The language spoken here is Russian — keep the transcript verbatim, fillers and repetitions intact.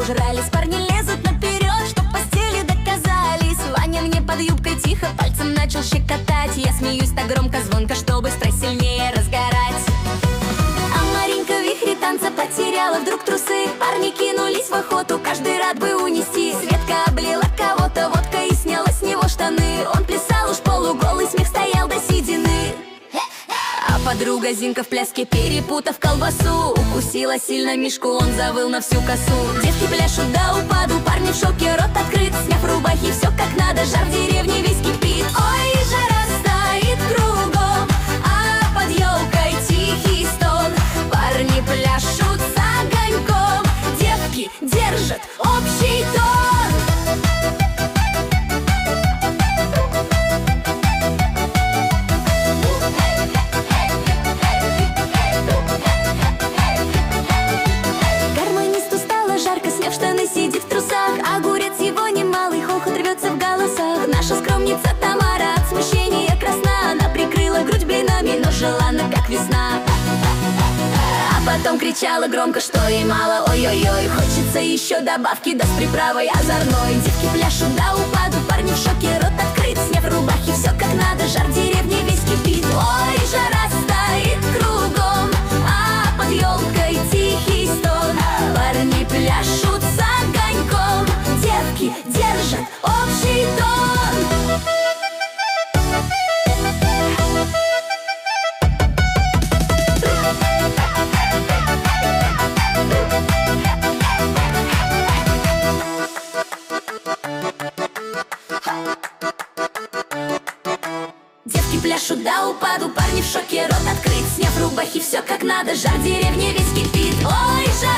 нажрались, парни лезут наперед, чтоб в постели доказались. Ваня мне под юбкой тихо пальцем начал щекотать. Я смеюсь так громко, звонко, чтобы страсть сильнее разгорать. А Маринка в вихре танца потеряла вдруг трусы. Парни кинулись в охоту, каждый рад бы унести. Светка облила кого-то водкой и сняла с него штаны. Он плясал уж полуголый, смех стоял до седины. А подруга Зинка в пляске, перепутав колбасу, укусила сильно Мишку, он завыл на всю косу. Девки пляшут до упаду, парни в шоке, рот открыт. Сняв рубахи, все как надо, жар в деревне весь кипит. Ой, жара стоит кругом, а под елкой тихий стон. Парни пляшут с огоньком, девки держат общий тон. Сидит в трусах, огурец его немалый, хохот рвется в голосах. Наша скромница Тамара от смущения красна. Она прикрыла грудь блинами, но желанна, как весна. А потом кричала громко, что ей мало. Ой-ой-ой, хочется еще добавки, да с приправой озорной. Девки пляшут до упаду, парни в шоке, рот открыт. Сняв рубахи, все как надо, жар в деревне весь кипит. Ой, жара стоит кругом, а под елкой тихий стон. Парни пляшут с огоньком, девки держат общий тон. Девки пляшут до упаду, парни в шоке, рот открыт. Сняв рубахи, все как надо, жар в деревне весь кипит. Ой, жар